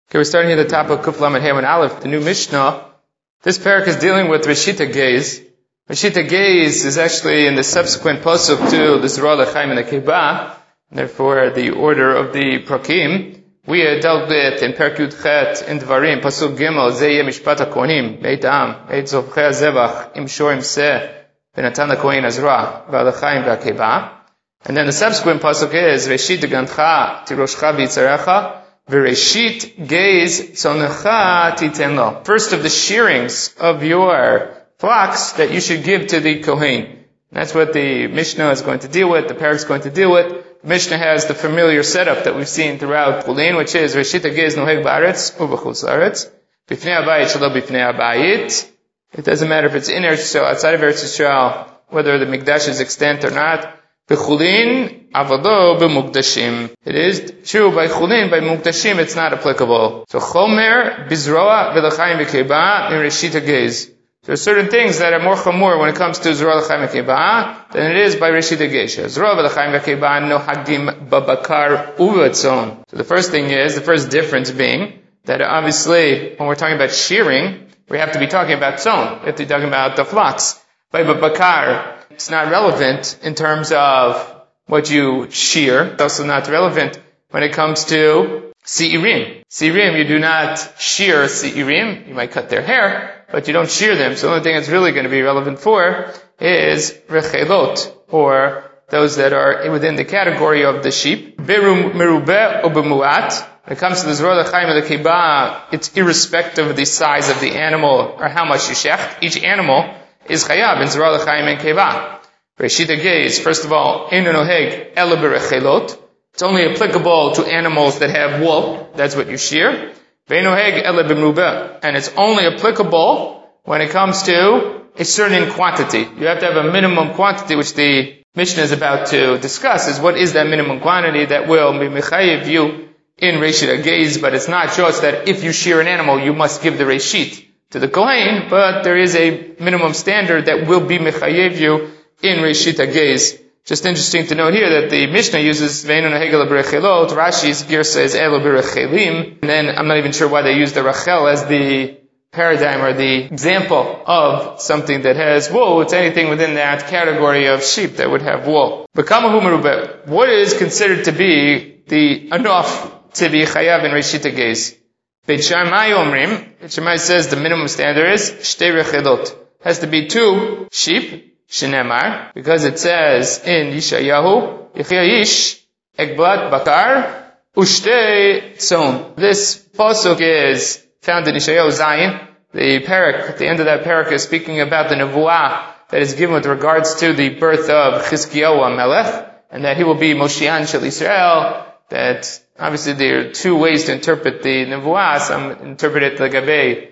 Okay, we're starting at the top of Kuf Lamed Hey and Aleph, the new Mishnah. This parak is dealing with Reshita Geis. Reshita Geis is actually in the subsequent pasuk to the Zerah L'chaim and the Keiba, therefore the order of the prakim. We had dealt with in Perek Yud Chet in Dvarim, pasuk Gimel, Zeh Yeh Mishpat HaKohanim, Beit Am, Beit Zovchei HaZevach, Im Shor Im Seh, V'natan HaKohen Azra, V'Al'chaim V'Keiba. And then the subsequent pasuk is, Reshit Gantcha Tiroshcha V'Yitzarecha, V'reshit Geis Tzonecha Titen Lo. First of the shearings of your flocks that you should give to the Kohen. That's what the Mishnah is going to deal with, the parak is going to deal with. The Mishnah has the familiar setup that we've seen throughout Chulin, which is Reshit Geis Noheg Ba'aretz U'B'chutz La'aretz. B'fnei Habayit Shelo B'fnei Habayit. It doesn't matter if it's in Eretz Yisrael, outside of Eretz Yisrael, whether the Mikdash is extant or not. B'chulin avado b'mukdashim. It is true by chulin, by mukdashim it's not applicable. So chomer bizroa v'l'chaim v'keiba in Reshit Geis. There are certain things that are more chamur when it comes to Zerah L'chaim v'keiba than it is by Reshit Geis. Zerah v'l'chaim v'keiba nohagim babakar uvetzon. So the first thing is, the first difference being that obviously when we're talking about shearing, we have to be talking about tzon. We have to be talking about the flocks. By babakar, it's not relevant in terms of what you shear. It's also not relevant when it comes to se'irim. Se'irim, you do not shear se'irim. You might cut their hair, but you don't shear them. So the only thing it's really going to be relevant for is rechelot, or those that are within the category of the sheep. Beru merubeh or bemuat. When it comes to the Zerah L'chaim and the Keiba, it's irrespective of the size of the animal or how much you shecht. Each animal is chayav in Zerah L'chaim and Keiba. Reshit Geis, first of all, Eino Noheg Ela B'Rechelot. It's only applicable to animals that have wool. That's what you shear. Ve'eino Noheg Ela B'Merubeh. And it's only applicable when it comes to a certain quantity. You have to have a minimum quantity, which the Mishnah is about to discuss, is what is that minimum quantity that will be mechayev you in Reshit Geis. But it's not just that if you shear an animal, you must give the Reshit to the Kohen, but there is a minimum standard that will be mechayev you in Reshit Geis. Just interesting to note here that the Mishnah uses Ve'eino Noheg Ela B'Rechelot. Rashi's girsa is Ela B'Rechelim. And then I'm not even sure why they use the Rachel as the paradigm or the example of something that has wool. It's anything within that category of sheep that would have wool. B'kamahu merubeh. What is considered to be the enough to be chayav in Reshit Geis? Beit Shammai Omrim. Beit Shammai says the minimum standard is Shtei Rechelot. Has to be 2 sheep. Shenemar, because it says in Yeshayahu, Yechia Ish, Ekblat Bakar, Ushtei Tzon. This pasuk is found in Yeshayahu Zayin. The parak, at the end of that parak, is speaking about the nevuah that is given with regards to the birth of Chizkiyahu HaMelech, and that he will be Moshiach Shel Yisrael. That obviously there are 2 ways to interpret the nevuah. Some interpret it like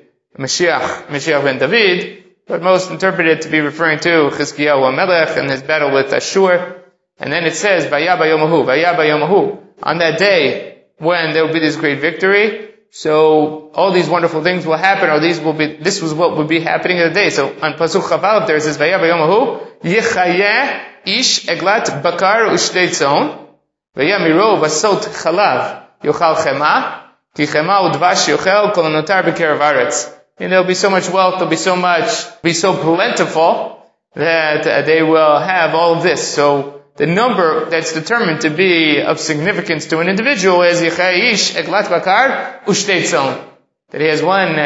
Mashiach ben David, but most interpret it to be referring to Chizkiyahu HaMelech and his battle with Ashur. And then it says, Vaya Bayomahu. On that day, when there will be this great victory, so all these wonderful things will happen, or this was what would be happening in the day. So on Pasuk Chavav there it says, Vaya Bayomahu, Yechayeh Ish Eglat Bakar Ushtei Tzon, Vaya Miro Vasot Chalav, Yochal Chema, Ki Chema Udvash Yochel Kol Notar B'Kerev Aretz. And there'll be so much wealth, be so plentiful that they will have all of this. So the number that's determined to be of significance to an individual is Yechaish Eglat Bakar Ushtei Tzon. That he has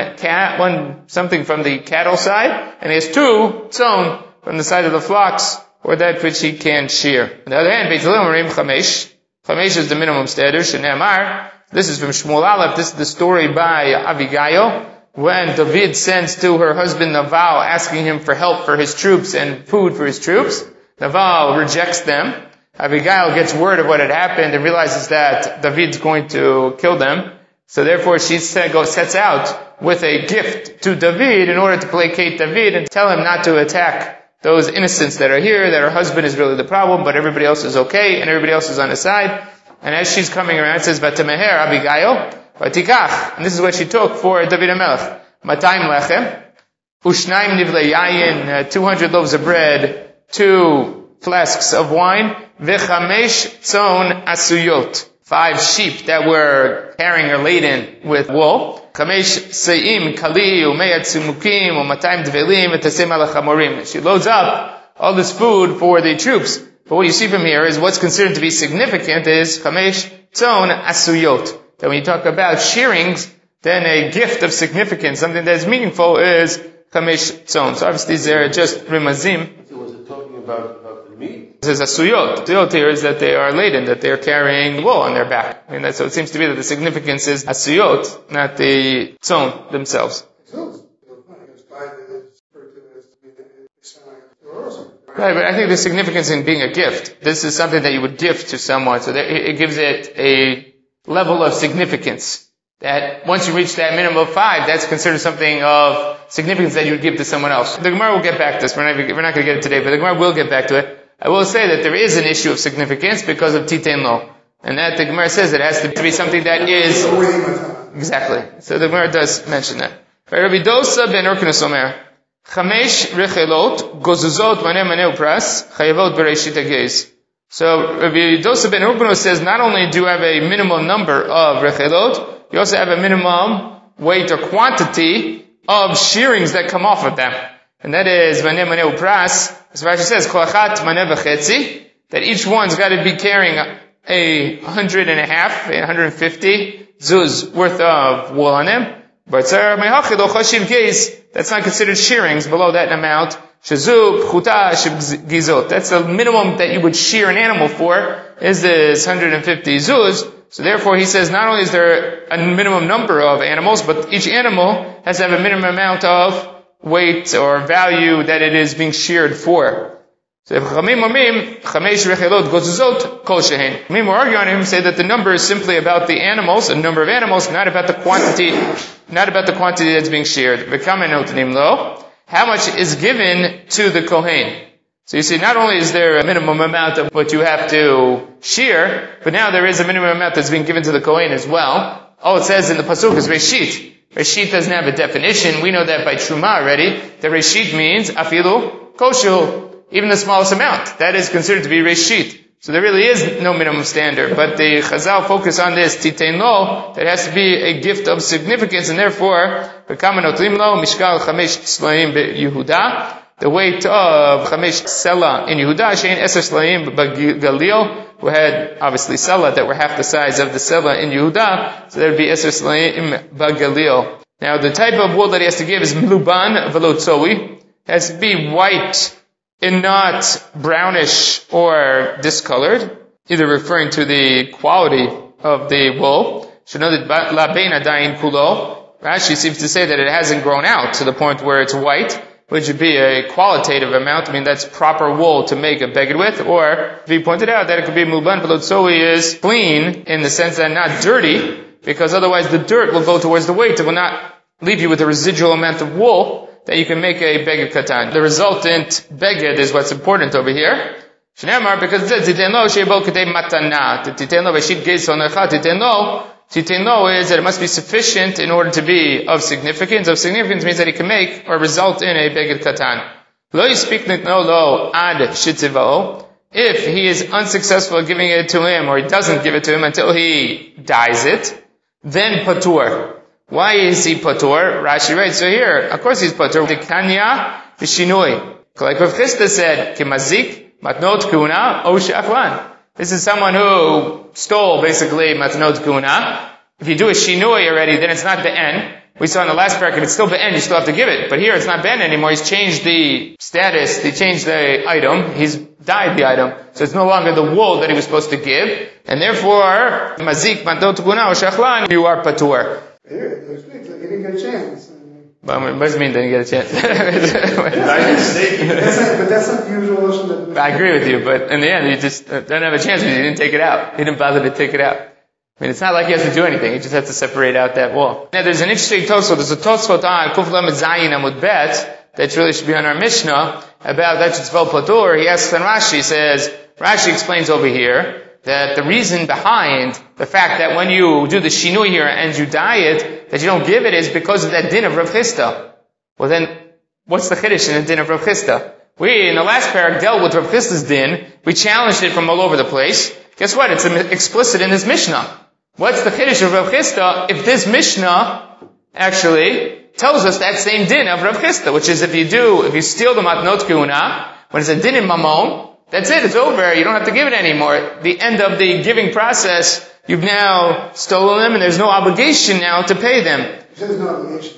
one something from the cattle side, and he has 2 tzon from the side of the flocks, or that which he can shear. On the other hand, Beit Hillel Marim Chamesh. Chamesh is the minimum standard. Shenemar. This is from Shmuel Aleph. This is the story by Abigail, when David sends to her husband Naval asking him for help for his troops and food for his troops. Naval rejects them. Abigail gets word of what had happened and realizes that David's going to kill them. So therefore she sets out with a gift to David in order to placate David and tell him not to attack those innocents that are here, that her husband is really the problem, but everybody else is okay and everybody else is on his side. And as she's coming around, it says, Vatameher Abigail, Vatikach, and this is what she took for David HaMelech. 200 lechem, ushnaim nivlei yayin, 200 loaves of bread, 2 flasks of wine, v'chamesh tzon asuyot, 5 sheep that carrying or laden with wool. Chamesh se'im kali u'meyat sumukim u'matayim dvelim v'tasem ala chamorim. She loads up all this food for the troops. But what you see from here is what's considered to be significant is chamesh tzon asuyot. That when you talk about shearings, then a gift of significance, something that is meaningful, is chamesh tzon. So obviously these are just rimazim. So was it talking about the meat? This is asuyot. Asuyot here is that they are laden, that they are carrying wool on their back. I mean, so it seems to be that the significance is asuyot, not the tzon themselves. Right, but I think the significance in being a gift. This is something that you would gift to someone, so that it gives it a level of significance. That once you reach that minimum of 5, that's considered something of significance that you would give to someone else. The Gemara will get back to this. We're not going to get it today, but the Gemara will get back to it. I will say that there is an issue of significance because of Titein Lo. And that the Gemara says it has to be something that is... Exactly. So the Gemara does mention that. Rabbi Dosa ben Urkanus Omer, Chamesh rechelot gozuzot mane mane upras chayavot bereshit hageiz. So Rabbi Dosa ben Urkanus says not only do you have a minimum number of rechelot, you also have a minimum weight or quantity of shearings that come off of them. And that is mane mane upras. As Rashi says, kol achat mane v'chetzi, that each one's got to be carrying 150 zuz worth of wool on them. But that's not considered shearings below that amount. That's the minimum that you would shear an animal for, is this 150 zuz. So therefore he says not only is there a minimum number of animals, but each animal has to have a minimum amount of weight or value that it is being sheared for. So if Chamim are arguing on him, say that the number is simply about the animals, a number of animals, not about the quantity that's being sheared. How much is given to the Kohen? So you see, not only is there a minimum amount of what you have to shear, but now there is a minimum amount that's being given to the Kohen as well. All it says in the Pasuk is Reshit. Reshit doesn't have a definition. We know that by Truma already. The Reshit means Afilu Koshu. Even the smallest amount. That is considered to be Reshit. So there really is no minimum standard. But the Chazal focus on this Titein Lo, that has to be a gift of significance, and therefore, Mishkal Chamesh Slaim Yehuda, the weight of Chamesh Sela in Yehuda, Shein Eser Slaim Galil, who had obviously Sela that were half the size of the Sela in Yehuda, so there would be Eser Slaim Galil. Now the type of wool that he has to give is Mluban Velotzowi, has to be white and not brownish or discolored, either referring to the quality of the wool. Rashi seems to say that it hasn't grown out to the point where it's white, which would be a qualitative amount. I mean, that's proper wool to make a beged with. Or, if he pointed out that it could be Muban Velotzoi is clean in the sense that not dirty, because otherwise the dirt will go towards the weight. It will not leave you with a residual amount of wool that you can make a beged katan. The resultant beged is what's important over here. Shneimar, because it says Titein Lo she'bo k'tei matana. Titein Lo v'shit geis onecha. Titein Lo is that it must be sufficient in order to be of significance. Of significance means that it can make or result in a beged katan. Lo yispik nitno lo ad shitzivao. If he is unsuccessful at giving it to him, or he doesn't give it to him until he dyes it, then patur. Why is he patur? Rashi writes, so here, of course he's patur. Dekanya v'shinui. Like Rav Chisda said, Kemazik, matnot kuna, o she'achlan. This is someone who stole, basically, matnot kuna. If you do a shinui already, then it's not be'en. We saw in the last parak, if it's still be'en, you still have to give it. But here it's not be'en anymore. He's changed the status, he changed the item, he's dyed the item. So it's no longer the wool that he was supposed to give. And therefore, Mazik, matnot kuna, o she'achlan, you are patur. Here, it explains like he didn't get a chance. But what does it mean didn't get a chance? But that's not the usual notion. I agree with you, but in the end, you just don't have a chance because he didn't take it out. He didn't bother to take it out. I mean, it's not like he has to do anything. He just has to separate out that wall. Now, there's an interesting Tosfot. There's a Tosfot on Kuf Lamed Zayin Amud Bet that really should be on our Mishnah about that Shetzvel Patur. He asks on Rashi, he says, Rashi explains over here that the reason behind the fact that when you do the shinui here and you dye it, that you don't give it is because of that din of Rav Chisda. Well then, what's the chiddush in the din of Rav Chisda? We, in the last parak, dealt with Rav Chisda's din. We challenged it from all over the place. Guess what? It's explicit in his Mishnah. What's the chiddush of Rav Chisda if this Mishnah actually tells us that same din of Rav Chisda, which is if you steal the matnot kehuna, when it's a din in mamon, that's it, it's over, you don't have to give it anymore. The end of the giving process, you've now stolen them and there's no obligation now to pay them. There's no obligation.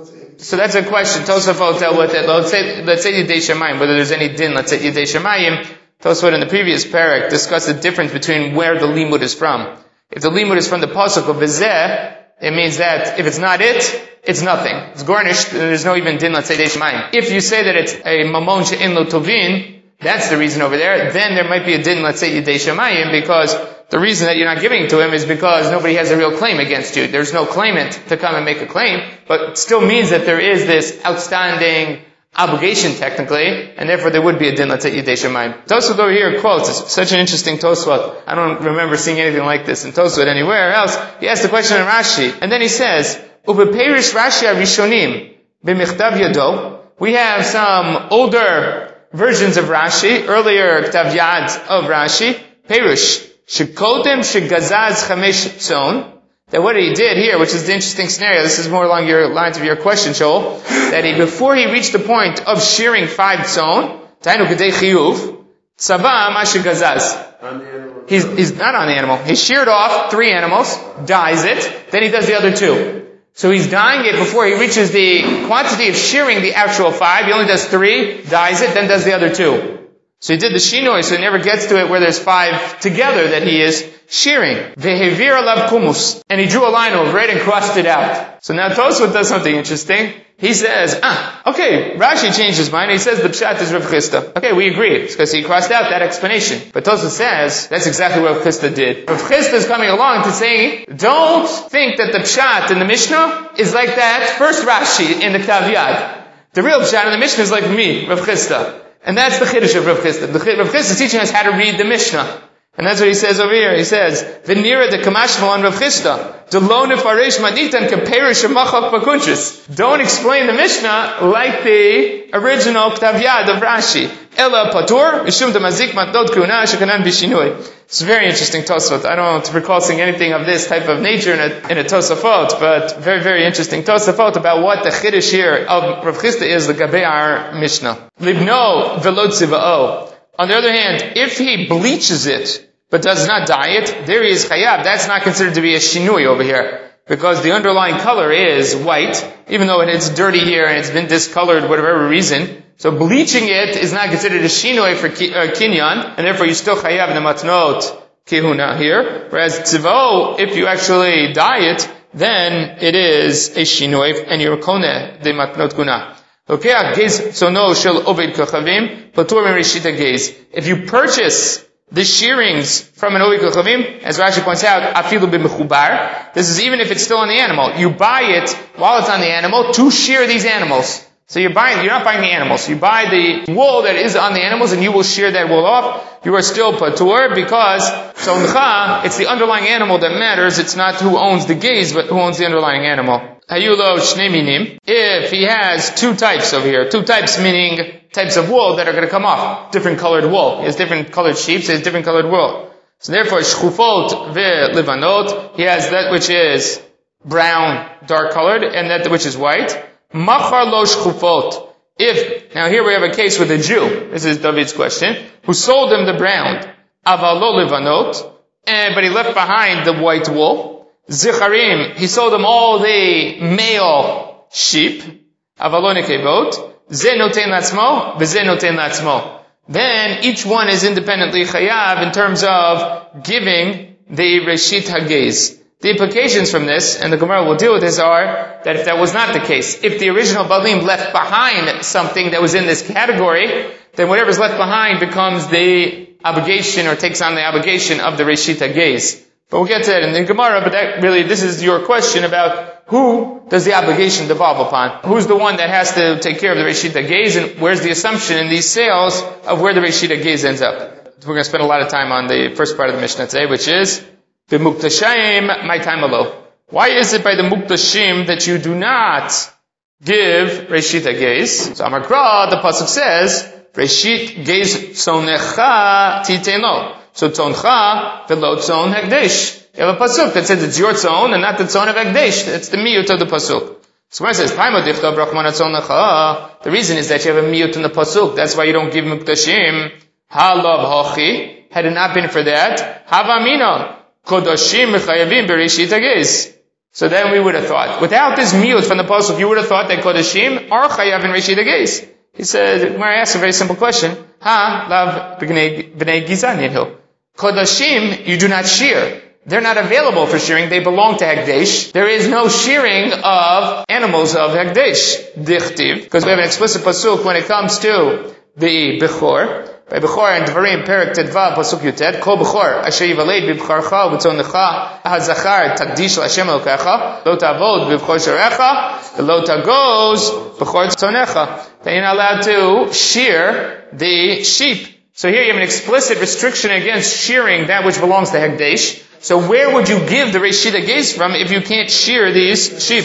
So that's a question. Tosafot dealt with it. Let's say Yidei Shamayim, whether there's any din, let's say Yidei Shamayim. Tosafot in the previous parak discussed the difference between where the limud is from. If the limud is from the pasuk of Vizeh, it means that if it's not it, it's nothing. It's garnished, and there's no even din, let's say Yidei Shamayim. If you say that it's a mamon she'en lo tovin, that's the reason over there, then there might be a din, let's say Yidei Shamayim, because the reason that you're not giving to him is because nobody has a real claim against you. There's no claimant to come and make a claim, but it still means that there is this outstanding obligation technically, and therefore there would be a din, let's say Yidei Shamayim. Tosfot over here quotes, it's such an interesting Tosfot. I don't remember seeing anything like this in Tosfot anywhere else. He asks the question in Rashi, and then he says, Ubeperish Rashi Arishonim b'michtav yado. We have some older versions of Rashi, earlier Ktav Yad of Rashi, Perish, Shekodem Shegazaz Chamesh Tzon, that what he did here, which is the interesting scenario, this is more along your lines of your question, Joel, that before he reached the point of shearing 5 tzon, Tainu Kedei Chiyuv, Tzava Ma Shegazaz. He's not on the animal. He sheared off 3 animals, dyes it, then he does the other 2. So he's dyeing it before he reaches the quantity of shearing the actual 5. He only does 3, dyes it, then does the other 2. So he did the shinoi, so he never gets to it where there's 5 together that he is shearing. Vehevir alav kumus. And he drew a line over it and crossed it out. So now Tosfot does something interesting. He says, okay, Rashi changed his mind. He says the pshat is Rav Chisda. Okay, we agree. It's because he crossed out that explanation. But Tosfot says, that's exactly what Rav Chisda did. Rav Chisda is coming along to say, don't think that the pshat in the Mishnah is like that first Rashi in the Ktav Yad. The real pshat in the Mishnah is like me, Rav Chisda. And that's the chiddush of Rav Chisda. Rav Chisda is teaching us how to read the Mishnah. And that's what he says over here. He says, V'nira de kamashmal on Rav Chisda. D'lo nefarish maditan keperish amachak bakunchis. Don't explain the Mishnah like the original Ktav Yad of Rashi. Ela patur, mishum demazik matnot kuna shekanan bishinui. It's very interesting Tosafot. I don't recall seeing anything of this type of nature in a Tosafot, but very, very interesting Tosafot about what the chiddush here of Rav Chisda is, the Gabei our Mishnah. Libno v'lo tziva'o. On the other hand, if he bleaches it, but does not dye it, there he is chayav. That's not considered to be a shinui over here. Because the underlying color is white, even though it's dirty here and it's been discolored for whatever reason. So bleaching it is not considered a shinui for kinyan, and therefore you still chayav in the matnot kehuna here. Whereas tzivao, if you actually dye it, then it is a shinui, and you're koneh the matnot kuna. If you purchase the shearings from an Oved Kochavim, as Rashi points out, afilu b'mechubar, this is even if it's still on the animal. You buy it while it's on the animal to shear these animals. So you're not buying the animals. You buy the wool that is on the animals and you will shear that wool off. You are still patur because tzoncha, it's the underlying animal that matters. It's not who owns the gaze, but who owns the underlying animal. Hayulo shnei minim. If he has 2 types over here, 2 types meaning types of wool that are going to come off. Different colored wool. He has different colored sheep, so he has different colored wool. So therefore, shchufot ve'livanot, he has that which is brown, dark colored, and that which is white. Machar lo shchufot. Now here we have a case with a Jew, this is David's question, who sold him the brown, aval lo livanot, but he left behind the white wool. Zicharim, he sold him all the male sheep, aval lo nekevot. Ze noten latzmo, v'ze noten latzmo. Then each one is independently chayav in terms of giving the reshit hagez. The implications from this, and the Gemara will deal with this, are that if that was not the case, if the original balim left behind something that was in this category, then whatever's left behind becomes the obligation or takes on the obligation of the reshit hagez. But we'll get to that in the Gemara, but that really, this is your question about who does the obligation devolve upon? Who's the one that has to take care of the reshit hagez, and where's the assumption in these sales of where the reshit hagez ends up? We're going to spend a lot of time on the first part of the Mishnah today, which is the muktashim, my time alo. Why is it by the muktashim that you do not give reshit hagez? So Amakra, the pasuk says, reshit gez tzonecha titeno. So tzoncha velo tzon hagdesh. You have a pasuk that says it's your tzon and not the tzon of Hekdesh. It's the miyut of the pasuk. So when it says, the reason is that you have a miyut in the pasuk. That's why you don't give mukdashim. Halav hachi. Had it not been for that, havamina kodashim mechayavim bereshit hagez. So then we would have thought, without this miyut from the pasuk, you would have thought that kodashim are chayav in reshit hagez. He said, Gemara asked a very simple question. Lav b'nei gizan yinhu. Kodashim, you do not shear. They're not available for shearing. They belong to Hekdesh. There is no shearing of animals of Hekdesh. Dichtiv. Because we have an explicit pasuk when it comes to the Bechor. By Bechor and Dvarim, Perek Tedvav, pasuk Yutet. Kol Bechor, asher yivaled b'bcharcha, v'tzonecha, hazachar, takdish l'Hashem elokecha, lo ta'avod b'bchor sharecha, lo ta'goz b'chor tzonecha. Then you're not allowed to shear the sheep. So here you have an explicit restriction against shearing that which belongs to Hekdesh. So where would you give the Reshit HaGeis from if you can't shear these sheep?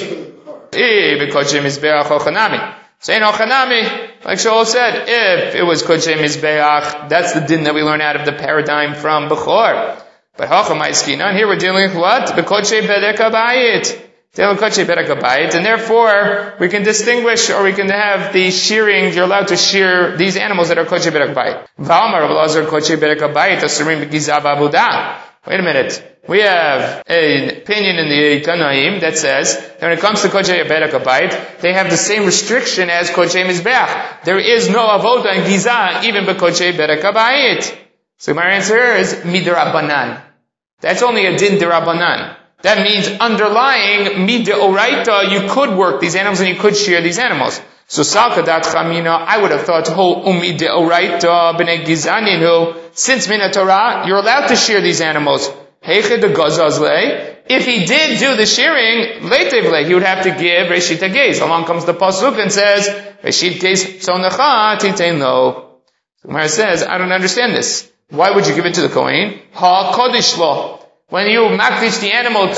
So in Ochanami, like Shaul said, if it was Kodshei Mizbeach, that's the din that we learn out of the paradigm from Bechor. But Hachamaiskinan, here we're dealing with what? Kodshei Bedek HaBayit. And therefore, we can distinguish, or we can have the shearing, you're allowed to shear these animals that are Kodshei Bedek HaBayit. V'amar Rav Elazar Kodshei Bedek HaBayit, Asurim B'Gizav Abudah. Wait a minute. We have an opinion in the Tanaim that says that when it comes to Kodshei Bedek HaBayit, they have the same restriction as Kodshei Mizbeach. There is no avoda in Gizah even by Kodshei Bedek HaBayit. So my answer is Midrabanan. That's only a din derabanan. That means underlying mideoraita, you could work these animals and you could shear these animals. So salkadat chamina, I would have thought, mideoraita b'nei gizaninu, since min Torah, you're allowed to shear these animals. Heiche de gazazle. If he did do the shearing, leitevle, he would have to give reshit hagez. Along comes the pasuk and says, reshit hagez tzonecha titein lo. The Gemara says, I don't understand this. Why would you give it to the Kohen? Ha kodesh lo. When you makdish the animal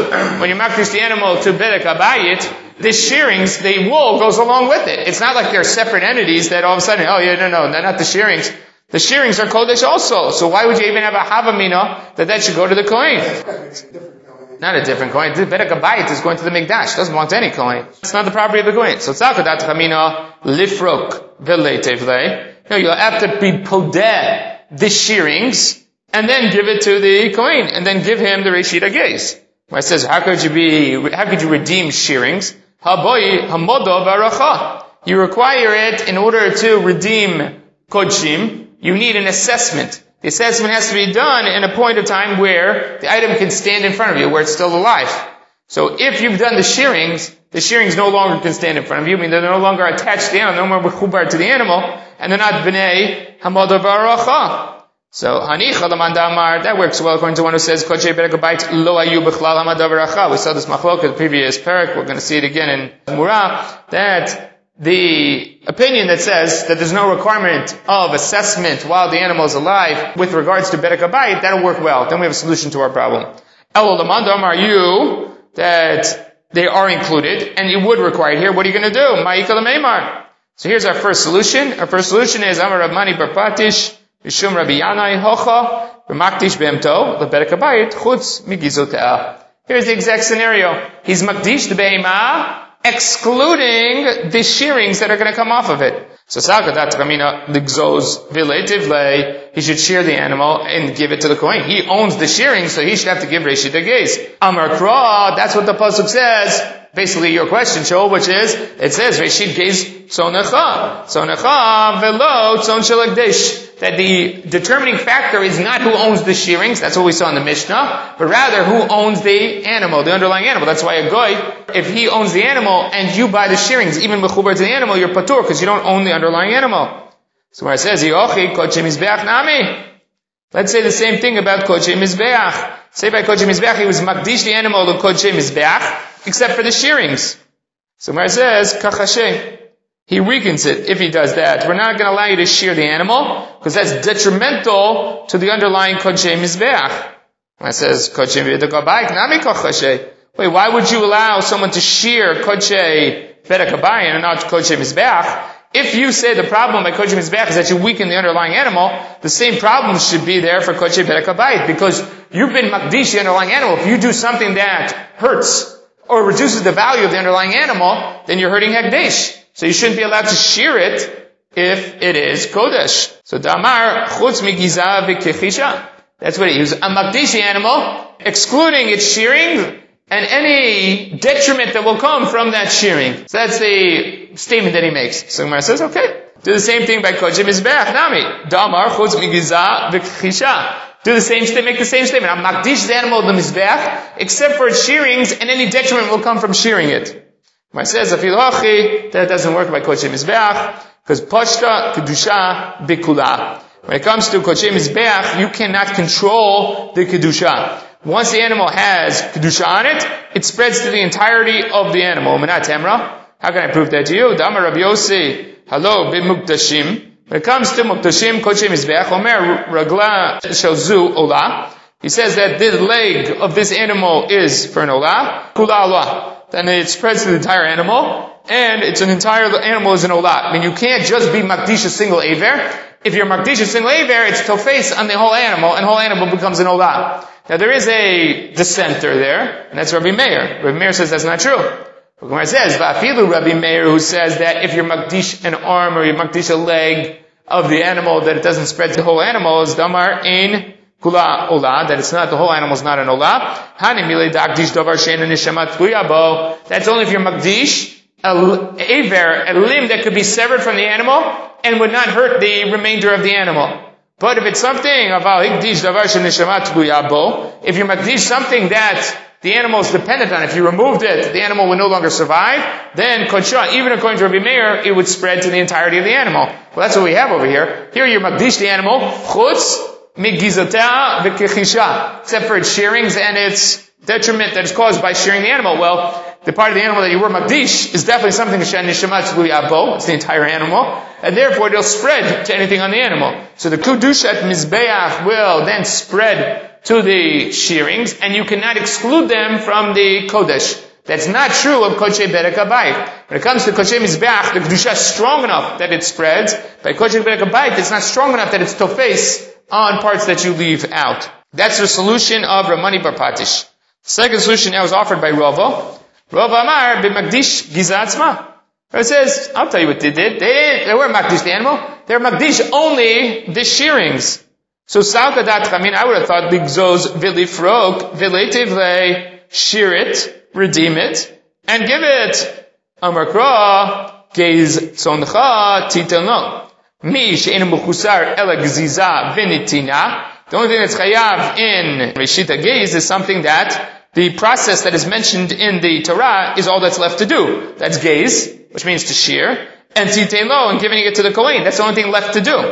to Bedek HaBayit, the shearings, the wool goes along with it. It's not like they're separate entities that all of a sudden, no, they're not the shearings. The shearings are kodesh also. So why would you even have a havamina that should go to the Kohen? Not a different Kohen. The Bedek HaBayit is going to the Mikdash. It doesn't belong to any Kohen. It's not the property of the Kohen. So tzakadat chamina lifrok v'leitevle. No, you'll have to be podeh the shearings, and then give it to the Kohen, and then give him the Reshit HaGeis. Where it says, how could you redeem shearings? Haboi hamodo v'aracha. You require it in order to redeem kodshim. You need an assessment. The assessment has to be done in a point of time where the item can stand in front of you, where it's still alive. So if you've done the shearings no longer can stand in front of you. I mean, they're no longer attached to the animal, no more mechubar to the animal, and they're not b'nei hamodo v'aracha. So, Hanicha Lamandamar, that works well according to one who says, Kodshei Bedek HaBayit lo ayu b'chlal hamadav v'aracha. We saw this machlok in the previous parak, we're going to see it again in Murah, that the opinion that says that there's no requirement of assessment while the animal is alive with regards to Bedek HaBayit, that'll work well. Then we have a solution to our problem. Elo Lamandamar, you, that they are included, and you would require it here, what are you going to do? Ma'ika L'meimar. So here's our first solution. Our first solution is Amar Rav Mani bar Patish, Bishum Rabbi Yanai Hocha, B'makdish Behemto, L'Bedek HaBayit, Chutz Migizoteah. Here's the exact scenario. He's Makdish the Behemah, excluding the shearings that are going to come off of it. So Salkadat Ramina Ligzoz Viletivle, he should shear the animal and give it to the Kohen. He owns the shearing, so he should have to give Reshit HaGeis. Amar Kra, that's what the pasuk says. Basically your question, Shaul, which is, it says, Reshit HaGeis Tzonecha velo tzon shel Hekdesh. That the determining factor is not who owns the shearings, that's what we saw in the Mishnah, but rather who owns the animal, the underlying animal. That's why a goy, if he owns the animal and you buy the shearings, even mechubar to the animal, you're patur, because you don't own the underlying animal. So where it says, Yochi, Kodshei Mizbeach Nami. Let's say the same thing about Kodshei Mizbeach. Say by Kodshei Mizbeach, he was makdish the animal to Kodshei Mizbeach, except for the shearings. So where it says, Kachashe. He weakens it if he does that. We're not going to allow you to shear the animal, because that's detrimental to the underlying Kodshei Mizbeach. When it says, Kodshei Bedek HaBayit, Nami Kachashe. Wait, why would you allow someone to shear Kodshei Bedek HaBayit and not Kodshei Mizbeach? If you say the problem by Kodesh Mizbeach is that you weaken the underlying animal, the same problem should be there for Kodesh Perek HaBayit, because you've been makdish the underlying animal. If you do something that hurts or reduces the value of the underlying animal, then you're hurting Hekdesh. So you shouldn't be allowed to shear it if it is Kodesh. So Damar, Chutz Migiza V'Kechisha. That's what he used. A makdish animal, excluding its shearing, and any detriment that will come from that shearing. So that's the statement that he makes. So Gemara says, okay. Do the same thing by Kodesh Mizbeach. Nami. Damar chutz migiza v'kchisha. Do the same statement, make the same statement. I'm makdish the animal of the Mizbeach, except for its shearings, and any detriment will come from shearing it. Gemara says, afil hachi, that doesn't work by Kodesh Mizbeach, because pashta kedusha bikula. When it comes to Kodesh Mizbeach, you cannot control the kedusha. Once the animal has kedusha on it, it spreads to the entirety of the animal. Manat Temra. How can I prove that to you? Dama Rabbi Yossi, hello, b'muktashim. When it comes to muktashim, Kodesh Mizbeach, Omer ragla shelzu olah. He says that the leg of this animal is for an olah, kula olah. Then it spreads to the entire animal, and it's an entire animal is an olah. I mean, you can't just be makdish a single aver. If you're makdish a single aver, it's tofes on the whole animal, and the whole animal becomes an olah. Now there is a dissenter there, and that's Rabbi Meir. Rabbi Meir says that's not true. But Gemara says, Va'afilu Rabbi Meir, who says that if you're makdish an arm or you're makdish a leg of the animal, that it doesn't spread to the whole animal, is damar ein kula olah, that it's not, the whole animal is not an olah. Hani milei dakdish davar she'en neshama tluya bo. That's only if you're makdish a limb that could be severed from the animal and would not hurt the remainder of the animal. But if it's something if you're makdish something that the animal is dependent on, if you removed it, the animal would no longer survive, then kodsha, even according to Rabbi Meir, it would spread to the entirety of the animal. Well, that's what we have over here. Here you're makdish the animal, chutz migizata v'kechisha, except for its shearings and its detriment that is caused by shearing the animal. Well, the part of the animal that you were makdish is definitely something it's the entire animal, and therefore it'll spread to anything on the animal. So the kedushat mizbeach will then spread to the shearings, and you cannot exclude them from the kodesh. That's not true of Kodesh Perek HaBayit. When it comes to Kodesh Mizbeach, the kedusha is strong enough that it spreads. By Kodesh Perek HaBayit, it's not strong enough that it's tofes on parts that you leave out. That's the solution of Ramani Bar Patish. The second solution now is offered by Rava. Rava Amar b'makdish gizatzma. It says, I'll tell you what they did. They weren't makdish the animal. They were makdish only the shearings. So salkadat chamin, I would have thought ligzos vilifrok viletivle, shear it, redeem it, and give it. Amar kra geiz tzoncha titano. Mi she'enu mechusar ela gziza vinitina. The only thing that's chayav in Reshita Geiz is something that the process that is mentioned in the Torah is all that's left to do. That's Geiz, which means to shear, and Titelo, and giving it to the Kohen. That's the only thing left to do.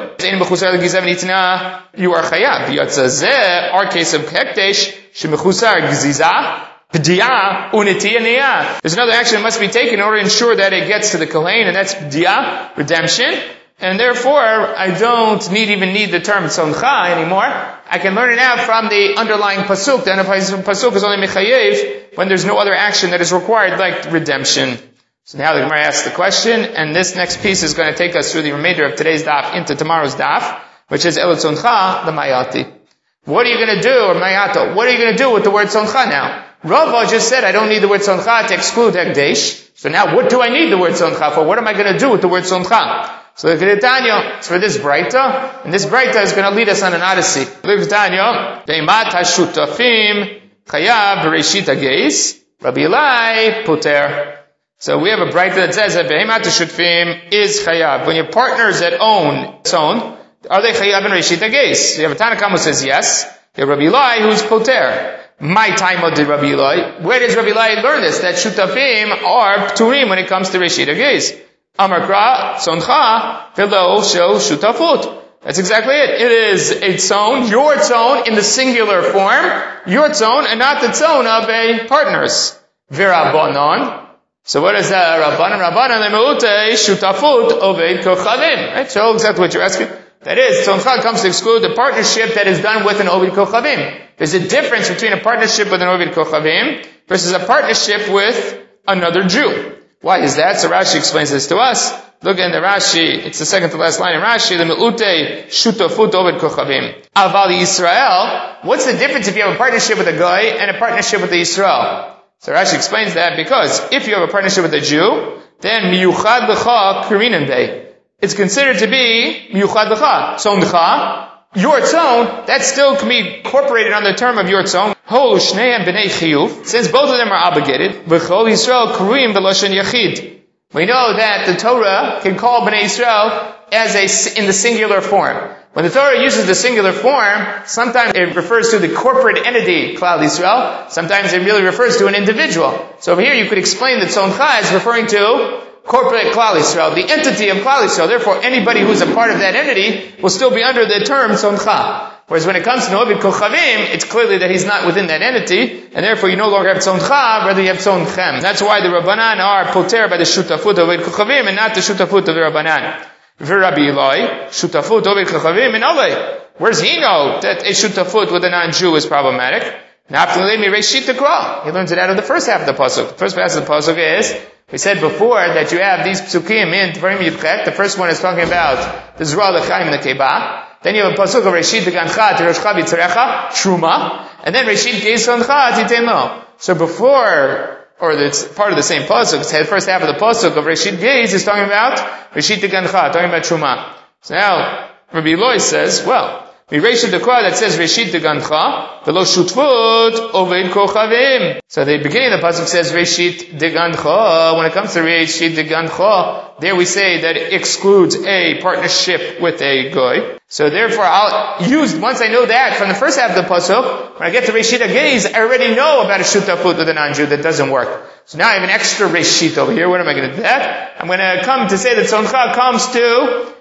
You are chayav. Our case of Hekdesh, shemechusar gziza, p'diya, unitiyah. There's another action that must be taken in order to ensure that it gets to the Kohen, and that's p'diya, redemption. And therefore, I don't even need the term tzoncha anymore. I can learn it out from the underlying pasuk. The underlying pasuk is only mechayev when there's no other action that is required, like redemption. So now the Gemara asks the question, and this next piece is going to take us through the remainder of today's daf into tomorrow's daf, which is el tzoncha, the mayati. What are you going to do, or mayato? What are you going to do with the word tzoncha now? Rava just said I don't need the word tzoncha to exclude hekdesh. So now what do I need the word tzoncha for? What am I going to do with the word tzoncha? So the Kedetanya, it's for this Breita, and this Breita is going to lead us on an odyssey. The Kedetanya, Beimat HaShutafim Chayav Bereshit HaGeis, Rabbi Elai Poter. So we have a Breita that says that Beimat HaShutafim is Chayav. When your partners that own its own, are they Chayav in Reshit HaGeis? You have a Tanakam who says yes. You have Rabbi Elai who's Poter. My time did Rabbi Elai. Where does Rabbi Elai learn this? That Shutafim are Pturim when it comes to Reshit HaGeis. Amar kra, tzoncha, velo shel shutafut. That's exactly it. It is a tzon, your tzon in the singular form, your tzon, and not the tzon of a partner's. V'rabbanon. So what is that? Rabbanon, lemeute, shutafut, oved kochavim. Right? So exactly what you're asking. That is, tzoncha comes to exclude the partnership that is done with an oved kochavim. There's a difference between a partnership with an oved kochavim versus a partnership with another Jew. Why is that? So Rashi explains this to us. Look in the Rashi, it's the second to last line in Rashi, the Me'ute Shutafut Oved Kochavim. Aval Yisrael, what's the difference if you have a partnership with a guy and a partnership with the Yisrael? So Rashi explains that because if you have a partnership with a Jew, then Miyuchad L'cha Karinan Bey. It's considered to be Miyuchad L'cha. Tzon L'cha, your tzon, that still can be incorporated on the term of your tzon. Hol Shneim B'nei Chiyuv, since both of them are obligated. V'chol Yisrael Karim B'loshen Yachid. We know that the Torah can call Bnei Israel in the singular form. When the Torah uses the singular form, sometimes it refers to the corporate entity, Klal Yisrael. Sometimes it really refers to an individual. So over here you could explain that Tzoncha is referring to corporate Klal Yisrael, the entity of Klal Yisrael. Therefore, anybody who's a part of that entity will still be under the term Tzoncha. Whereas when it comes to Oved Kochavim, it's clearly that he's not within that entity, and therefore you no longer have Tzoncha, rather you have Tzonchem. That's why the Rabbanan are poter by the Shutafut of Oved Kochavim and not the Shutafut of the Rabbanan. Rabbi Eloi, Shutafut Oved Kochavim and Alei. Where does he know that a Shutafut with a non-Jew is problematic? He learns it out of the first half of the pasuk. The first half of the pasuk is, we said before that you have these psukim in Dvarim Yudchet. The first one is talking about the Zerah L'chaim and the Kebah. Then you have a pasuk of Reshit Degancha Tiroshcha B'Tzarecha Truma, and then Reshit Geisoncha Titen Lo. So before, or it's part of the same pasuk. The first half of the pasuk of Reshit Geiz is talking about Reshit Degancha, talking about Truma. So now Rabbi Eloi says, well, Reshit Dekra that says Reshit Degancha, V'lo Shutfut Oved Kochavim. So the beginning of the pasuk says Reshit Degancha. When it comes to Reshit Degancha, there we say that it excludes a partnership with a goy. So therefore I'll use, once I know that from the first half of the pasuk, when I get to Reshit Geiz, I already know about a Shutafut with a non-Jew that doesn't work. So now I have an extra Reshit over here. What am I going to do that? I'm going to come to say that Tzoncha comes to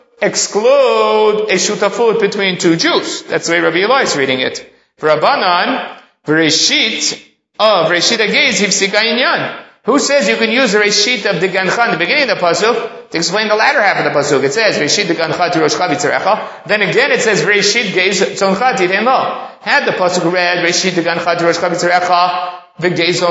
exclude a shutafut between two Jews. That's the way Rabbi Eloi is reading it. For Rabbanan, Reshit of Reshit Ageiz Hifsika Inyan. Who says you can use the Reshit of the Gancha in the beginning of the pasuk to explain the latter half of the pasuk? It says Reshit the Gancha Tiroshcha B'Tzarecha. Then again it says Reshit Geiz Tzoncha Titen Lo. Had the pasuk read Reshit the Gancha Tiroshcha B'Tzarecha you could say the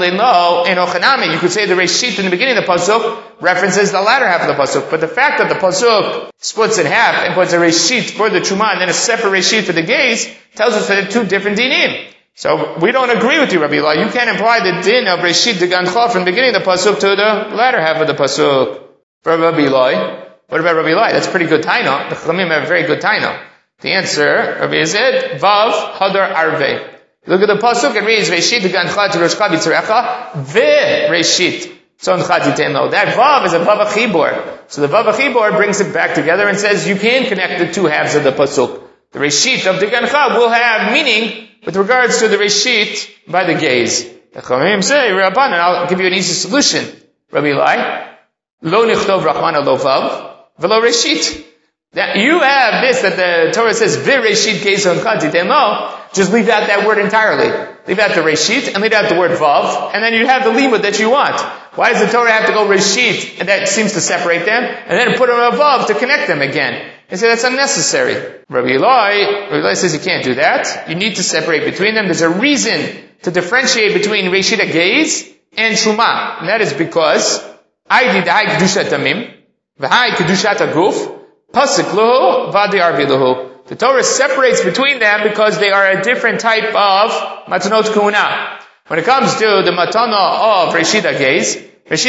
Reshit in the beginning of the pasuk references the latter half of the pasuk, but the fact that the pasuk splits in half and puts a Reshit for the Truma and then a separate Reshit for the Geiz tells us that they're two different dinim. So we don't agree with you, Rabbi Eloi. You can't imply the din of Reshit the Gancha from the beginning of the pasuk to the latter half of the pasuk. For Rabbi Eloi, what about Rabbi Eloi? That's pretty good taino. The Chachamim have a very good taino. The answer, Rabbi Yezid, Vav Hadar Arvei. Look at the pasuk, it reads, Reshit Gancha Tiroshcha B'Tzarecha, Ve Reshit Tzoncha Titen Lo. That Vav is a Vav Chibur. So the Vav Chibur brings it back together and says you can connect the two halves of the pasuk. The Reshit of the Gancha will have meaning with regards to the Reshit by the Geiz. The Chachamim say, Rabbanan, I'll give you an easy solution. Rabbi Eloi, Lo Nichtov Rachmana Lo Vav, Velo Reshit. That you have this, that the Torah says, V'Reshit Geizoncha Titen Lo, just leave out that word entirely. Leave out the Reshit and leave out the word Vav, and then you have the limud that you want. Why does the Torah have to go Reshit, and that seems to separate them, and then put on a Vav to connect them again? They say that's unnecessary. Rabbi Eloi says you can't do that. You need to separate between them. There's a reason to differentiate between Reshit Geiz and Truma, and that is because Aidi Da'ai Kedushat Tamim, V'hai Kedushat Aguf, Pasuk Luhu, Vadi Arvi Luhu. The Torah separates between them because they are a different type of Matanot Kuhuna. When it comes to the Matana of Reshit Geiz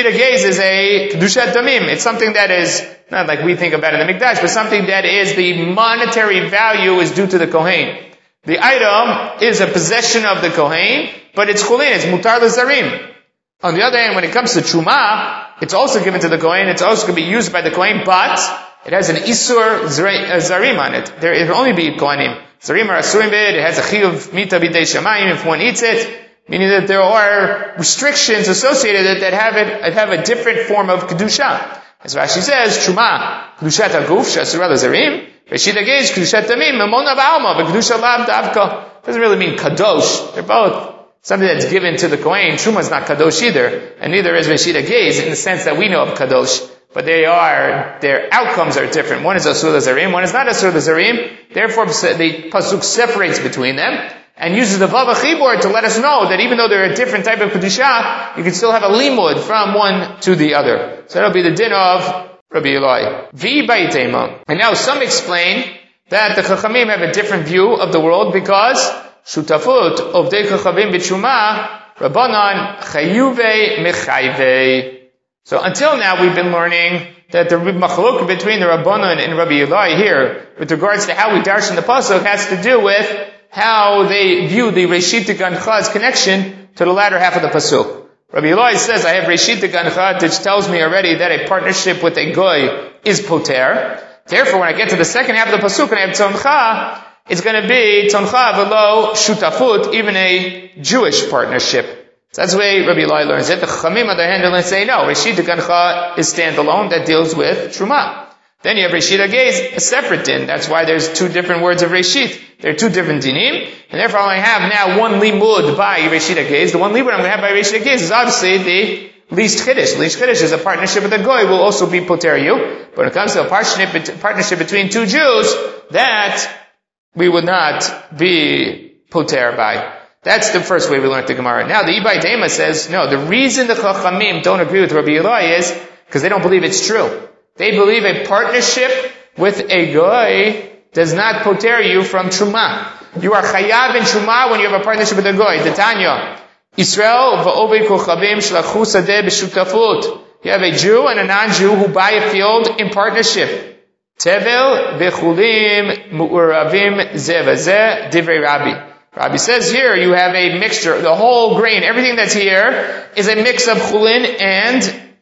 is a Kedushat Damim. It's something that is, not like we think about in the Mikdash, but something that is the monetary value is due to the Kohen. The item is a possession of the Kohen, but it's Chulin, it's Mutar L'Zarim. On the other hand, when it comes to Truma, it's also given to the Kohen, it's also going to be used by the Kohen, but it has an Isur Zarim on it. It will only be Kohanim. Zarim are Asurim bid, it has a Chiyuv Mita B'dei Shamayim if one eats it, meaning that there are restrictions associated with it that have a different form of Kedusha. As Rashi says, Truma, Kedushat HaGuf, Shasura Zarim, Reshit Geiz, Kedushat Tamim, Memona Ba'alma, but Kedusha Lav Davka. Doesn't really mean Kadosh. They're both something that's given to the Kohen. Truma is not Kadosh either, and neither is Reshit Geiz in the sense that we know of Kadosh. But their outcomes are different. One is Asur Zarim, one is not Asur Zarim. Therefore, the pasuk separates between them and uses the Vav Chibur to let us know that even though they're a different type of Kedusha, you can still have a limud from one to the other. So that'll be the din of Rabbi Eloi. Vi ba'itema. And now some explain that the Chachamim have a different view of the world because Shutafut Ovdei Chachamim B'Tshuma Rabbanan Chayuve Mechayve. So until now we've been learning that the machlok between the Rabbanan and Rabbi Eloi here, with regards to how we darshan the pasuk, has to do with how they view the Reshit Gancha's connection to the latter half of the pasuk. Rabbi Eloi says, I have Reshit Gancha, which tells me already that a partnership with a goy is poter. Therefore, when I get to the second half of the pasuk and I have tzoncha, it's going to be tzoncha v'lo shutafut, even a Jewish partnership. So that's the way Rabbi Eloi learns it. The Chachamim on the other hand say, no, Reshit Gancha is standalone, that deals with Truma. Then you have Reshit Geiz, a separate din. That's why there's two different words of Reshit. There are two different dinim, and therefore I have now one limud by Reshit Geiz. The one limud I'm going to have by Reshit Geiz is obviously the least chiddush. Least chiddush is a partnership with a goy, will also be poter you. But when it comes to a partnership between two Jews, that we would not be poter by. That's the first way we learned the Gemara. Now the Ibai Dema says, no, the reason the Chachamim don't agree with Rabbi Eloi is because they don't believe it's true. They believe a partnership with a goy does not poter you from Truma. You are chayav in Truma when you have a partnership with a goy. The Tanya, Israel va'ovei kochavim shlachhu sadeh b'shutafut. You have a Jew and a non-Jew who buy a field in partnership. Tevel v'chulim mu'uravim zeh v'zeh divrei Rabbi. Rabbi says here you have a mixture, the whole grain, everything that's here is a mix of chulin and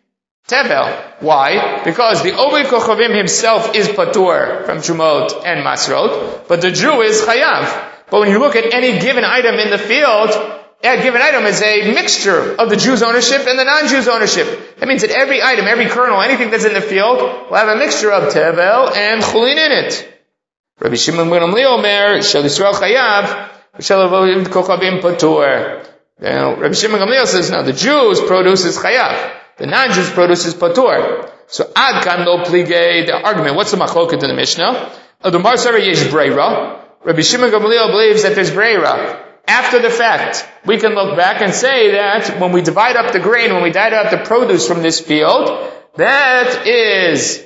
tevel. Why? Because the Ovei Kochavim himself is patur from Trumot and Masrot, but the Jew is chayav. But when you look at any given item in the field, that given item is a mixture of the Jew's ownership and the non-Jew's ownership. That means that every item, every kernel, anything that's in the field will have a mixture of tevel and chulin in it. Rabbi Shimon ben Gamliel Omer, Shel Yisrael chayav, Shel Ovei Kochavim patur. Now, Rabbi Shimon ben Gamliel says, no, the Jew's produce is chayav. The non-Jews produce is patur. So ad kan lo pligei, the argument, what's the machloket in the Mishnah? The Marsara yesh breira. Rabbi Shimon Gamliel believes that there's breira. After the fact, we can look back and say that when we divide up the grain, when we divide up the produce from this field, that is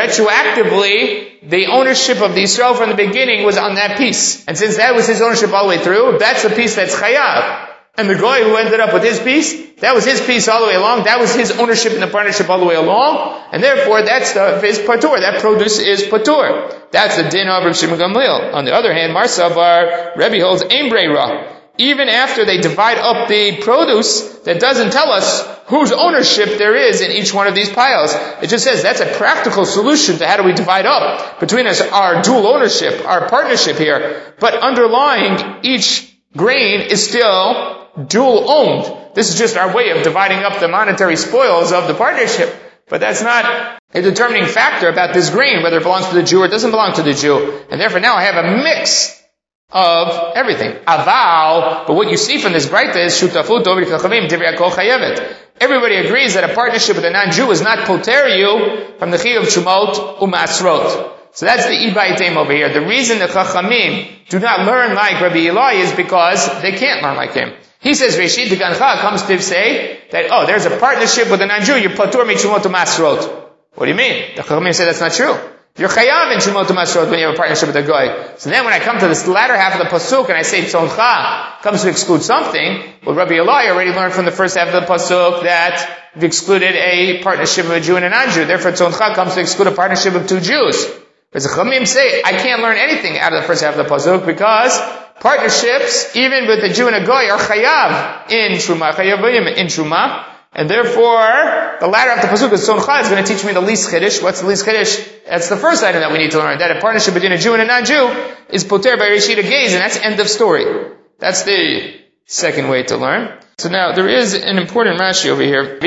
retroactively the ownership of the Yisrael from the beginning was on that piece. And since that was his ownership all the way through, that's the piece that's chayav. And the goy who ended up with his piece, that was his piece all the way along. That was his ownership in the partnership all the way along. And therefore, that stuff is patur. That produce is patur. That's the din of Rabbi Shimon Gamliel. On the other hand, Marsavar, Rebbe holds ein breira. Even after they divide up the produce, that doesn't tell us whose ownership there is in each one of these piles. It just says that's a practical solution to how do we divide up between us our dual ownership, our partnership here. But underlying each grain is still dual owned. This is just our way of dividing up the monetary spoils of the partnership. But that's not a determining factor about this grain, whether it belongs to the Jew or it doesn't belong to the Jew. And therefore now I have a mix of everything. Aval, but what you see from this Braita is Shutafut Ovei Kochavim Divrei Kol Chayevet. Everybody agrees that a partnership with a non-Jew is not poter you from the Chiyuv Trumot Umasrot. So that's the Ibai Tem over here. The reason the Chachamim do not learn like Rabbi Eloi is because they can't learn like him. He says, Reshit Gancha comes to say that, oh, there's a partnership with a non-Jew, you're patur mitzumot u'masrot. What do you mean? The Chachamim say that's not true. You're chayav in tzumot u'masrot when you have a partnership with a goy. So then when I come to this latter half of the pasuk and I say tzoncha comes to exclude something, well, Rabbi Eloi already learned from the first half of the pasuk that we've excluded a partnership of a Jew and a non-Jew. Therefore, tzoncha comes to exclude a partnership of two Jews. But the Chachamim say, I can't learn anything out of the first half of the pasuk because partnerships, even with a Jew and a goy, are chayav in Truma, chayavim in Truma, and therefore, the latter of the pasuk is Tzoncha is going to teach me the least chiddush. What's the least chiddush? That's the first item that we need to learn, that a partnership between a Jew and a non-Jew is poter by Reshit Geiz, and that's end of story. That's the second way to learn. So now, there is an important Rashi over here.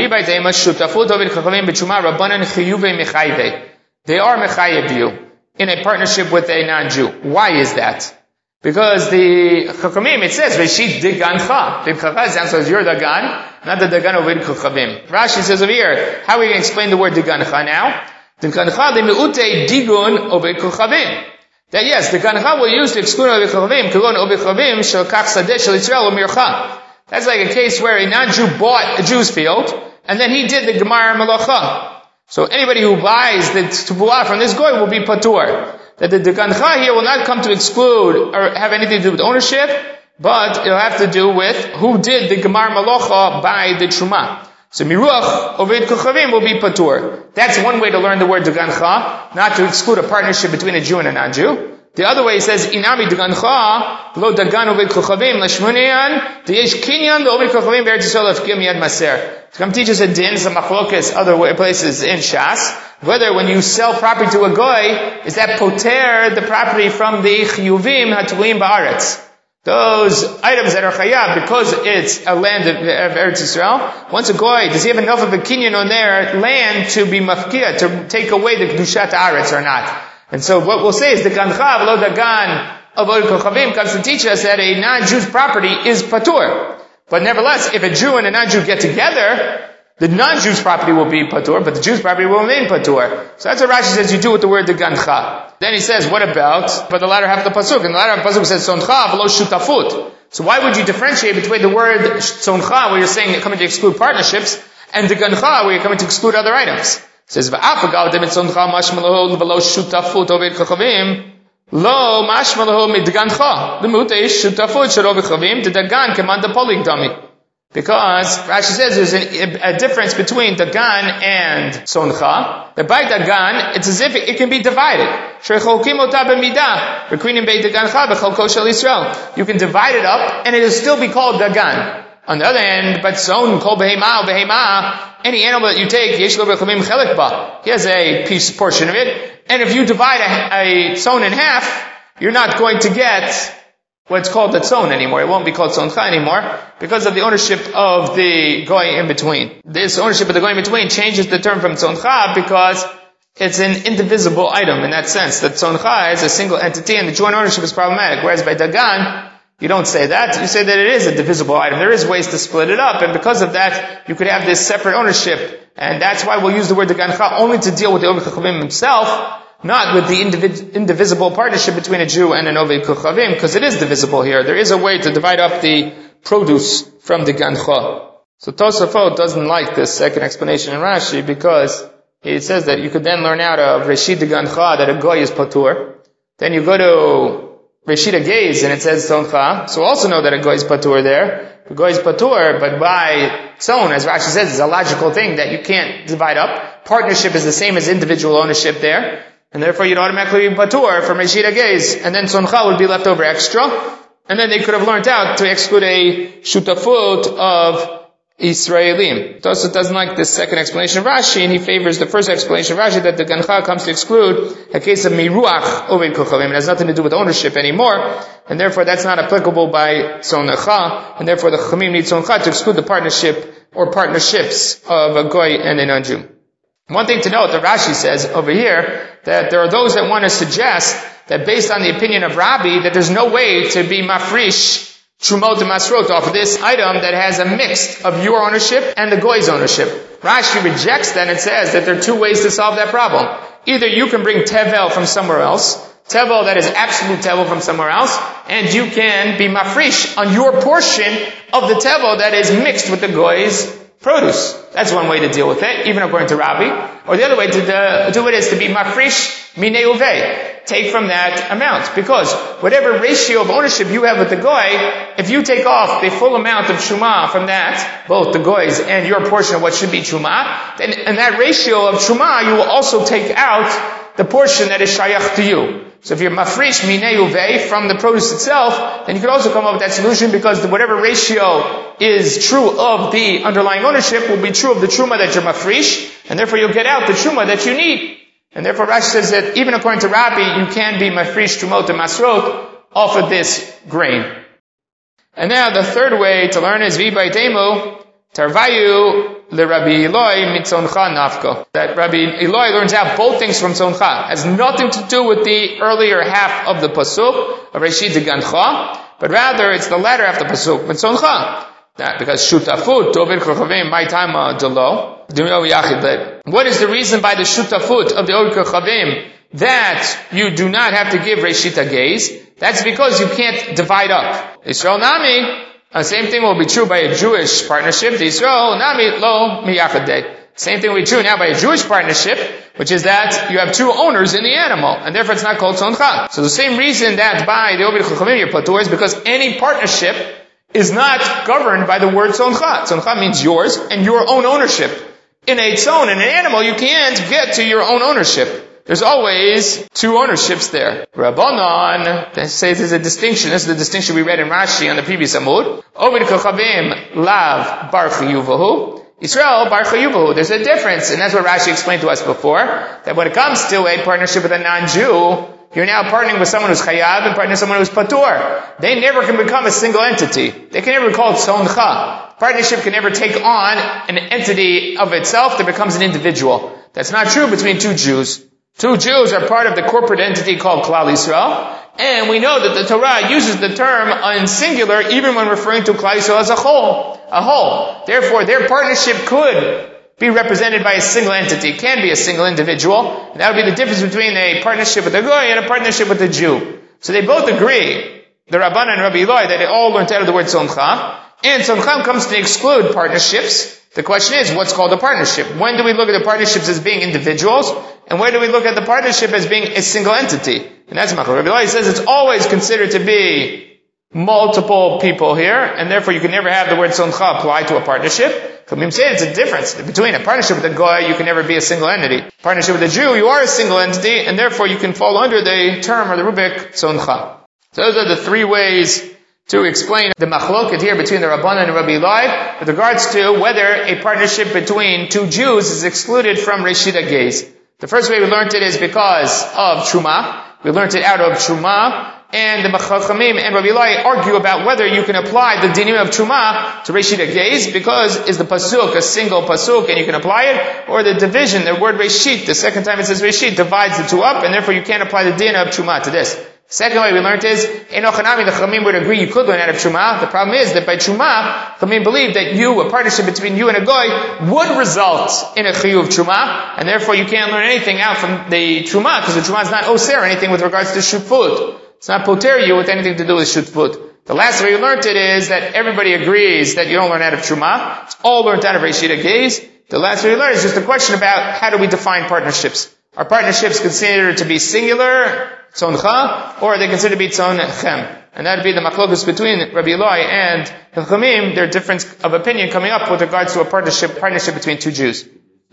They are mechayev you in a partnership with a non-Jew. Why is that? Because the Chachamim, it says, Reshit Digancha. The Chacha sounds like you're Dagan, not the Dagan of Chachamim. Rashi says over here, how are we going to explain the word Digancha now? Digancha de meute digun of Chachamim. That yes, the Digancha will use to exclude of Chachamim, Kagon of Chachamim, shel kach sadeh shel Yisrael u'mircha. That's like a case where a non-Jew bought a Jew's field, and then he did the Gemar Malacha. So anybody who buys the tebuah from this goy will be patur. That the gancha here will not come to exclude or have anything to do with ownership, but it'll have to do with who did the gemar malocha by the truma. So miruach oved kochavim will be patur. That's one way to learn the word gancha, not to exclude a partnership between a Jew and a non-Jew. The other way says inami gancha lo dagan oved kochavim lashmunian deyesh kinyan the oved kochavim be'eretz Yisrael afkim yad maser. To come teach us a din, some machlokes, other places in Shas, whether when you sell property to a goy, is that poter the property from the chiyuvim hatulim ba'aretz. Those items that are chayav, because it's a land of Eretz Yisrael, once a goy, does he have enough of a kinyan on their land to be mafkia, to take away the kedushat aretz or not? And so what we'll say is the gancha lo dagan of oved kochavim comes to teach us that a non-Jew's property is patur. But nevertheless, if a Jew and a non-Jew get together, the non-Jew's property will be patur, but the Jew's property will remain patur. So that's what Rashi says you do with the word the gancha. Then he says, what about, but the latter half of the pasuk? And the latter half of the pasuk says, soncha v'lo shutafut. So why would you differentiate between the word soncha, where you're saying you're coming to exclude partnerships, and the gancha, where you're coming to exclude other items? It says, v'afagal dem et soncha mashmalahu v'lo shutafut oved kochavim. Lo mashmalahu midgancha. The muteish shutafut shel oved kochavim the dagan keman the poligdami. Because Rashi says there's a difference between dagan and soncha. That by dagan, it's as if it can be divided. You can divide it up, and it will still be called dagan. On the other hand, but son kol behema, any animal that you take, yesh lo b'chavim chelik ba. He has a portion of it, and if you divide a son in half, you're not going to get what's called the tzon anymore. It won't be called tzoncha anymore because of the ownership of the goy in between. This ownership of the goy in between changes the term from tzoncha because it's an indivisible item in that sense. The tzoncha is a single entity and the joint ownership is problematic. Whereas by dagan, you don't say that. You say that it is a divisible item. There is ways to split it up, and because of that, you could have this separate ownership. And that's why we'll use the word dagancha only to deal with the oved kochavim himself, not with the indivisible partnership between a Jew and an oved kochavim, because it is divisible here. There is a way to divide up the produce from the gancha. So Tosafot doesn't like this second explanation in Rashi because it says that you could then learn out of Reshit gancha that a goy is patur. Then you go to Reshit Geis and it says tzoncha. So also know that a goy is patur there. The goy is patur, but by tzon, as Rashi says, it's a logical thing that you can't divide up. Partnership is the same as individual ownership there. And therefore you'd automatically be patur from Reshit Geis, and then tzoncha would be left over extra. And then they could have learned out to exclude a shutafut of Israelim. Tosafot doesn't like this second explanation of Rashi, and he favors the first explanation of Rashi that the gancha comes to exclude a case of miruach oved kochavim. It has nothing to do with ownership anymore, and therefore that's not applicable by tzoncha, and therefore the chachamim need tzoncha to exclude the partnership or partnerships of a goy and a non-Jew. One thing to note that Rashi says over here, that there are those that want to suggest that based on the opinion of Rabbi, that there's no way to be mafrish Trumot and Masrot off of this item that has a mix of your ownership and the goy's ownership. Rashi rejects that and says that there are two ways to solve that problem. Either you can bring tevel from somewhere else, tevel that is absolute tevel from somewhere else, and you can be mafrish on your portion of the tevel that is mixed with the goy's produce. That's one way to deal with it, even according to Rabbi. Or the other way to do it is to be mafrish minei uvei. Take from that amount. Because whatever ratio of ownership you have with the goy, if you take off the full amount of truma from that, both the goy's and your portion of what should be truma, then in that ratio of truma, you will also take out the portion that is shayach to you. So if you're mafrish minei uvei from the produce itself, then you can also come up with that solution because whatever ratio is true of the underlying ownership will be true of the truma that you're mafrish, and therefore you'll get out the truma that you need. And therefore Rashi says that even according to Rabbi, you can be mafrish trumot and masrot off of this grain. And now the third way to learn is v'baitemu tarvayu leRabbi Eloi mitzoncha nafko. That Rabbi Eloi learns out both things from tzoncha. It has nothing to do with the earlier half of the pasuk of Reshit gancha, but rather it's the latter half of the pasuk mitzoncha. Because shutafut oved kochavim my time delo. What is the reason by the shutafut of the oved kochavim that you do not have to give Reshit Geis? That's because you can't divide up. Israel nami, the same thing will be true by a Jewish partnership. The Israel nami lo miyachadei. Same thing will be true now by a Jewish partnership, which is that you have two owners in the animal, and therefore it's not called tzoncha. So the same reason that by the Ovid Chachamim you're patur is because any partnership is not governed by the word tzoncha. Tzoncha means yours and your own ownership. In a tzon, in an animal, you can't get to your own ownership. There's always two ownerships there. Rabbanon, that says there's a distinction. This is the distinction we read in Rashi on the previous Amud. Ovid Kochavim lav bar chiyuvahu. Israel bar chiyuvahu. There's a difference, and that's what Rashi explained to us before, that when it comes to a partnership with a non-Jew, you're now partnering with someone who's chayav and partnering with someone who's patur. They never can become a single entity. They can never be called tzoncha. Partnership can never take on an entity of itself that becomes an individual. That's not true between two Jews. Two Jews are part of the corporate entity called Klal Yisrael, and we know that the Torah uses the term in singular even when referring to Klal Yisrael as a whole. Therefore, their partnership could be represented by a single entity, can be a single individual, and that would be the difference between a partnership with a Goy and a partnership with a Jew. So they both agree, the Rabbanan and Rabbi Eloi, that they all learned out of the word tzoncha, and tzoncha comes to exclude partnerships. The question is, what's called a partnership? When do we look at the partnerships as being individuals? And where do we look at the partnership as being a single entity? And that's Machlokas. Rabbi Eloi says it's always considered to be multiple people here, and therefore you can never have the word tzoncha apply to a partnership. Chachamim say it's a difference. Between a partnership with a Goy, you can never be a single entity. Partnership with a Jew, you are a single entity, and therefore you can fall under the term or the rubric tzoncha. So those are the three ways to explain the machloket here between the Rabbanan and Rabbi Eloi with regards to whether a partnership between two Jews is excluded from Reshit HaGeiz. The first way we learned it is because of Truma. We learned it out of Truma, and the Chachamim and Rabbi Eloi argue about whether you can apply the dinim of Truma to Reshit HaGeiz, because is the pasuk a single pasuk and you can apply it, or the division, the word Reshit, the second time it says Reshit, divides the two up, and therefore you can't apply the din of Truma to this. Second way we learned is, Enochanami, the Chachamim would agree you could learn out of Truma. The problem is that by Truma, Chachamim believe that a partnership between you and a Goy would result in a chiyuv Truma, and therefore you can't learn anything out from the Truma, because the Truma is not oser anything with regards to shutfut. It's not poter you with anything to do with shutfut. The last way we learned it is that everybody agrees that you don't learn out of Truma. It's all learned out of Reshit HaGeiz. The last way we learned is just a question about how do we define partnerships. Are partnerships considered to be singular, tzoncha, or are they considered to be tzon-chem? And that would be the machlokus between Rabbi Eloi and the Chachamim, their difference of opinion coming up with regards to a partnership between two Jews.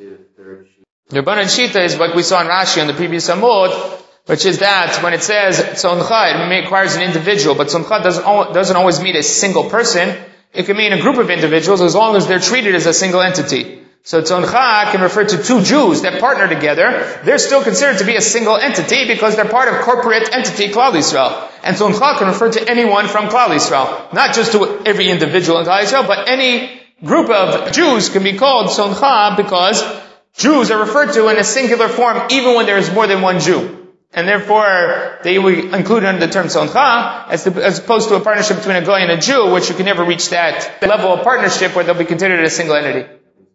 The Rabbanan Shita is what we saw in Rashi on the previous Amud, which is that when it says tzoncha, it requires an individual, but tzoncha doesn't always mean a single person. It can mean a group of individuals as long as they're treated as a single entity. So tzoncha can refer to two Jews that partner together. They're still considered to be a single entity because they're part of corporate entity Klal Yisrael. And tzoncha can refer to anyone from Klal Yisrael. Not just to every individual in Klal Yisrael, but any group of Jews can be called tzoncha because Jews are referred to in a singular form even when there is more than one Jew. And therefore, they will include under the term tzoncha as opposed to a partnership between a Goy and a Jew, which you can never reach that level of partnership where they'll be considered a single entity.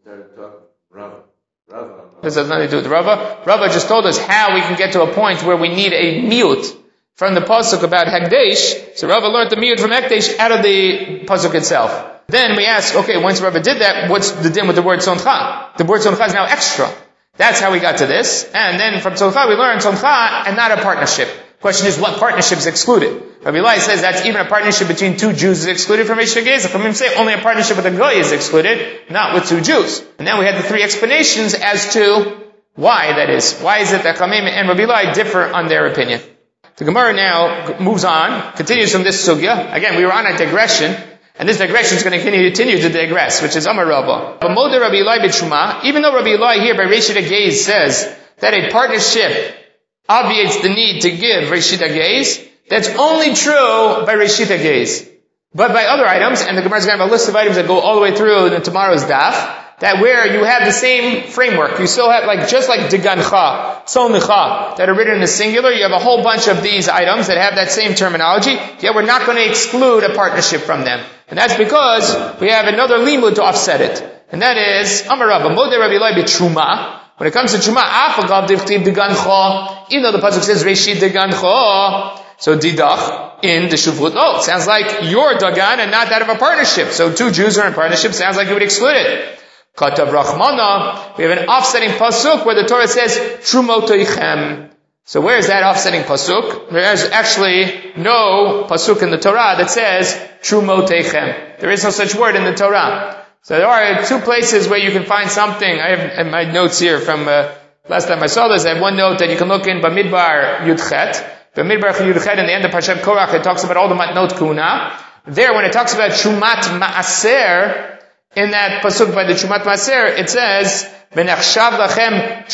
This has nothing to do with Rava. Rava just told us how we can get to a point where we need a miyut from the pasuk about Hagdesh. So Rava learned the miyut from Hagdesh out of the pasuk itself. Then we ask, okay, once Rava did that, what's the din with the word tzoncha? The word tzoncha is now extra. That's how we got to this. And then from tzoncha we learned tzoncha and not a partnership. Question is, what partnership is excluded? Rabbi Eloi says that's even a partnership between two Jews is excluded from Reshit HaGeiz. From him say only a partnership with a Goy is excluded, not with two Jews. And then we had the three explanations as to why that is. Why is it that Chachamim and Rabbi Eloi differ on their opinion? The Gemara now moves on, continues from this sugya. Again, we were on a digression, and this digression is going to continue to digress, which is Amar Rava. But Moder Rabbi Eloi b'Truma, even though Rabbi Eloi here by Reshit HaGeiz says that a partnership obviates the need to give Reshit HaGeiz, that's only true by Reshit HaGeiz. But by other items, and the Gemara is going to have a list of items that go all the way through in tomorrow's daf, that where you have the same framework, you still have just like Digancha, Tzoncha, that are written in the singular, you have a whole bunch of these items that have that same terminology, yet we're not going to exclude a partnership from them. And that's because we have another limud to offset it. And that is, Amar Rava, Modeh Rabbi Eloi b'Truma. When it comes to Truma, Afagav Dichtiv Digancha, even though the pasuk says Reshit Digancha, so Didach in the Shuvut. Oh, it sounds like your Dagan and not that of a partnership. So two Jews are in partnership, sounds like you would exclude it. Katav Rachmana, we have an offsetting pasuk where the Torah says, Trumoteichem. So where is that offsetting pasuk? There is actually no pasuk in the Torah that says, Trumoteichem. There is no such word in the Torah. So there are two places where you can find something. I have my notes here from last time I saw this. I have one note that you can look in Bamidbar Yudchet. Bamidbar Yudchet, in the end of Parshat Korach, it talks about all the matnot kuna. There, when it talks about Trumat Maaser, in that pasuk by the Trumat Maaser, it says, Benachshav lachem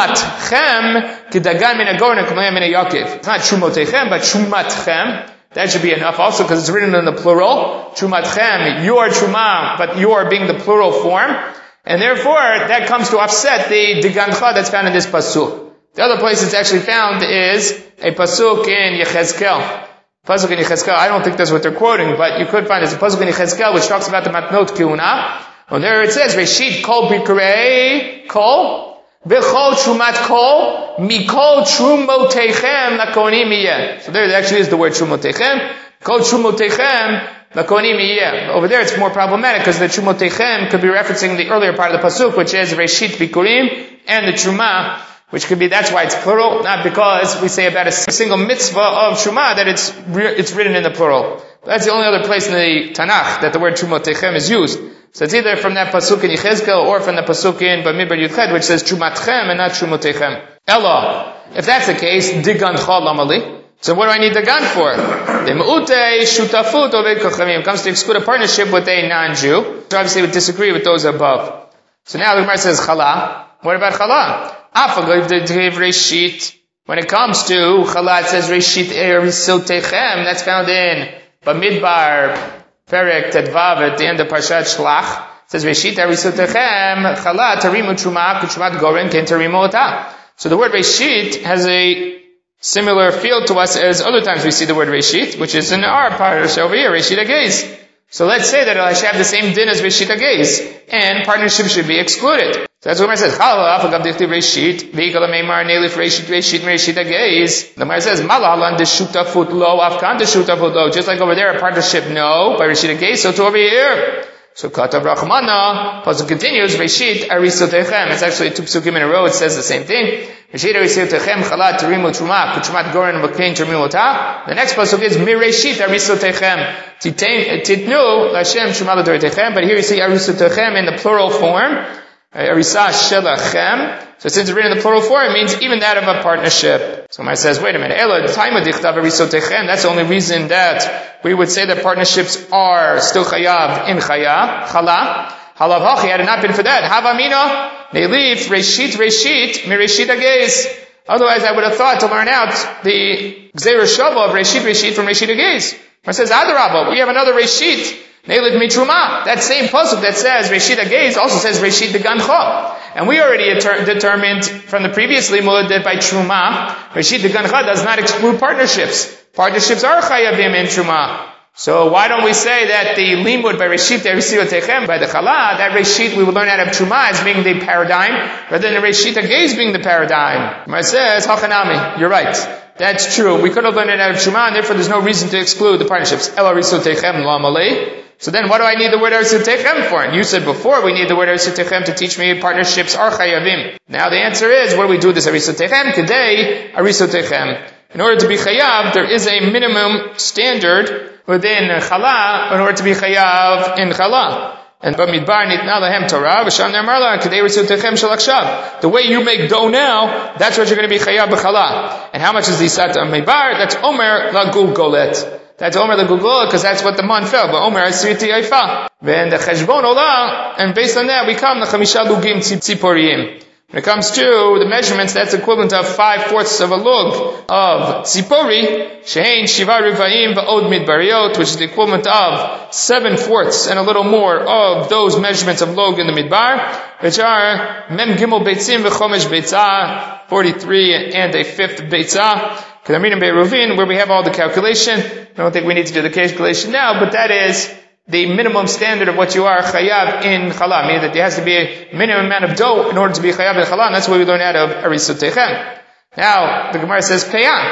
Trumatchem kidagan min agorn k'mayam min Yaakov. It's not Trumoteichem, but Trumatchem. That should be enough also because it's written in the plural. Trumatchem, your truma, but your being the plural form. And therefore, that comes to offset the digancha that's found in this pasuk. The other place it's actually found is a pasuk in Yechezkel. Pasuk in Yechezkel, I don't think that's what they're quoting, but you could find it's a pasuk in Yechezkel which talks about the matnot kiuna. Well, there it says, Reshit kol bikrei kol, b'chol trumat kol, mikol trumoteichem lakonim yeh. So there actually is the word trumoteichem. Kol trumoteichem lakonim yeh. Over there it's more problematic because the trumoteichem could be referencing the earlier part of the pasuk, which is Reshit bikurim, and the truma, which could be, that's why it's plural, not because we say about a single mitzvah of truma that it's written in the plural. That's the only other place in the Tanakh that the word trumoteichem is used. So it's either from that pasuk in Yechezkel or from the pasuk in Bamidbar Yudchet, which says Trumatchem and not Trumoteichem. Ella, if that's the case, Digan Chalamali. So what do I need Digan for? The Me'ute Shutafut Oved Kochamim comes to exclude a partnership with a non-Jew. So obviously we disagree with those above. So now the Gemara says Chala. What about Chala? Afagav Detiv Reshit. When it comes to Chala, it says Reshit Erisilteichem. That's found in Bamidbar Perek Tedvav at the end of Parshat Shlach. It says, Reshit Arisotechem Chala Tarimu Truma Kuchumat Goren Ken Tarimu Ota. So the word Reshit has a similar feel to us as other times we see the word Reshit, which is in our parsha over here, Reshit Ageiz. So let's say that it should have the same din as Reshit Ageiz, and partnership should be excluded. So that's what it says. Chala Afagav Dichtiv Reshit V'Ikala Meimar Nelif Reshit Reshit Ageiz. The Gemara says Malahalan Deshutafut Lo Afkan Deshutafut Lo. Just like over there, a partnership no by Reshit Ageiz, so to over here. So Katav Rachmana, pasuk continues, Reshit Arisotechem. It's actually two psukim in a row, it says the same thing. Reshit Arisotechem Chalat Tarimu Truma Kuchumat Goren V'Kein Tarimu Ota. The next pasuk is Mireshit Arisotechem Titnu Lashem Truma L'Doretechem. But here you see Arisotechem in the plural form. Arisa Shelachem. So since it's written in the plural form, it means even that of a partnership. So Gemara says, wait a minute, Ela Taima Dichtav Arisotechem. That's the only reason that we would say that partnerships are still chayav in chala. Halav hachi, had it not been for that, Havamina, Neilif, Reshit, Mireshit Ageiz. Otherwise I would have thought to learn out the Gzeir Shava of Reshit from Reshit Ageiz. It says, Adarabba, we have another Reshit. Neilid Mitruma. That same pasuk that says Reshit Ageiz also says Reshit Degancha. And we already determined from the previous limud that by Truma, Reshit Degancha does not exclude partnerships. Partnerships are chayavim in Truma. So why don't we say that the limud by Reshit Erisiyotechem, by the Chala, that Reshit we would learn out of Truma as being the paradigm, rather than Reshit Ageiz being the paradigm. It says, Hachanami, you're right. That's true. We could have learned it out of Truma, and therefore there's no reason to exclude the partnerships. El Erisiyotechem la malei. So then what do I need the word Arisotechem for? And you said before we need the word Arisotechem to teach me partnerships are chayavim. Now the answer is, what do we do with this Arisotechem? Today, Arisotechem. In order to be chayav, there is a minimum standard within chala in order to be chayav in chala. And Bamidbar nitna lahem Torah, v'sham ne'amar la, k'dei Arisotechem shalakshav. The way you make dough now, that's what you're going to be chayav b'chala. And how much is the sat Bamidbar? That's Omer la gulgolet. That's Omer the Gugula, because that's what the man fell. But Omer Asiriti Yaifa. Then the Cheshbon Olah, and based on that we come the Chamisha Lugim Tziporiim. When it comes to the measurements, that's equivalent of 5/4 of a lug of Tzipori, Shehein Shiva Rivaim V'od Midbariot, which is the equivalent of 7/4 and a little more of those measurements of lug in the Midbar, which are Mem Gimel Beitzim V'chomesh Beitzah, 43 and a fifth Beitzah. Kedamrim Be'eruvin, where we have all the calculation. I don't think we need to do the calculation now, but that is the minimum standard of what you are chayav in chala, meaning that there has to be a minimum amount of dough in order to be chayav in chala, and that's what we learn out of Arisotechem. Now, the Gemara says, Peyan.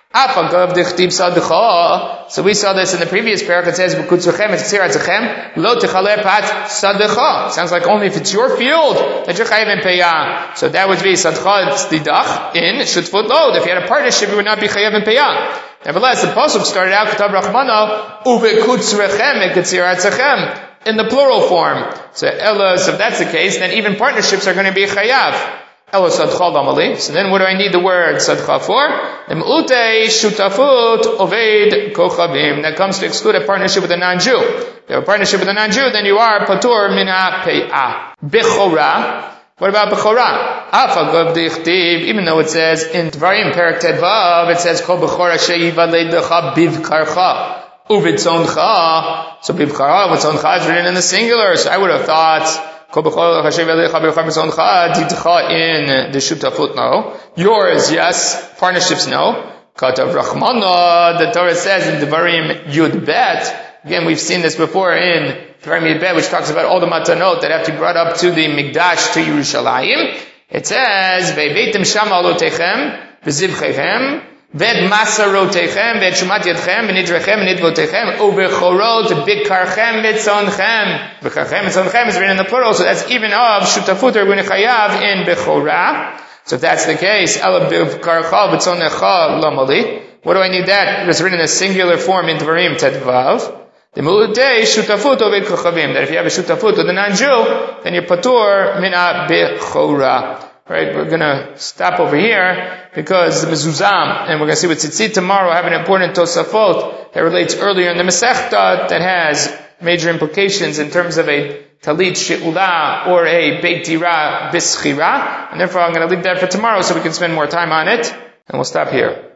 Afagav dichtib sadcha. So we saw this in the previous parak. It says b'kutzurchem et tziratzechem lo techaleh pat sadcha. Sounds like only if it's your field that you're chayav in peyah. So that would be sadcha tzidach in shutfut lod. If you had a partnership, you would not be chayav in peyah. Nevertheless, the pasuk started out Katav Rachmana ubekutzrechem et tziratzechem in the plural form. So Elos, if that's the case, then even partnerships are going to be chayav. Elos sadcha damali. So then what do I need the word sadcha for? Ute shutafut oved kochavim. That comes to exclude a partnership with a non-Jew. If you have a partnership with a non-Jew, then you are patur min ha-pei'ah. Bechora. What about Bechora? Afagav dichtib, even though it says in Dvarim Perek Tedvav, it says Kol Bechora she'yivad leidecha bivkarcha uvitzoncha. So bivkarcha, vitzoncha is written in the singular. So I would have thought Kol Bechora she'yivad leidecha bivkarcha tidcha in the shutafut, no. Yours, yes. Partnerships, no. Katav Rachmana, the Torah says in Dvarim Yud Bet. Again, we've seen this before in Dvarim Yud Bet, which talks about all the matanot that have to be brought up to the Mikdash, to Yerushalayim. It says, Ve'beitim shama alotechem, v'zivchechem, ve'ed masarotechem, ve'ed shumat yadchem, v'nidrechem, v'nidvotechem, u'bechorot bikarchem v'tzonchem. Bikarchem v'tzonchem is written in the plural, so that's even of shutafut or gunechayav in Bechorah. So if that's the case, Ela bikarcha v'tzonecha lamali. What do I need that? It's written in a singular form in Dvarim Tedvav. The mulutei shutafut oved kochavim. That if you have a shutafut with a non-Jew, then you're patur mina bechora. Right? We're gonna stop over here because the mezuzam, and we're gonna see with tzitzit tomorrow, have an important tosafot that relates earlier in the Masechta that has major implications in terms of a talit she'ula or a beit dira bischira. And therefore I'm gonna leave that for tomorrow so we can spend more time on it. And we'll stop here.